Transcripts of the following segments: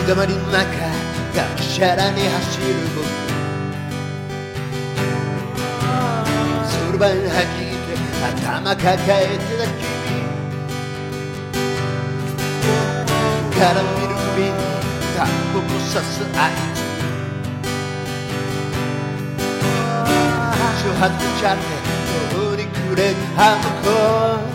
だまりの中がむしゃらに走る僕、そろばんはじいて頭抱えてた君、から見る首にタンポポ刺すあいつ、初発ちゃって通りくれるあの子、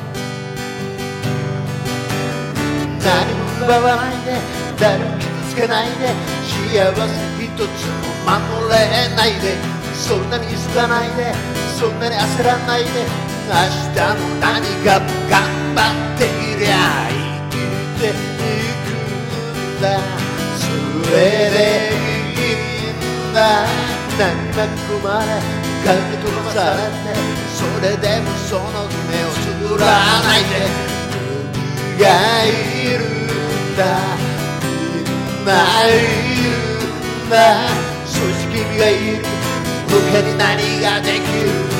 何も奪わないで誰も傷つけないで、幸せ一つも守れないで、そんなに急がないでそんなに焦らないで、明日の何が頑張っていりゃ生きていくんだ、それでいいんだ、何巻き込まれ風飛ばされて、それでもその夢をつぶらないで、君がいるんだ、みんないるんだ、そして君がいる他に何ができる、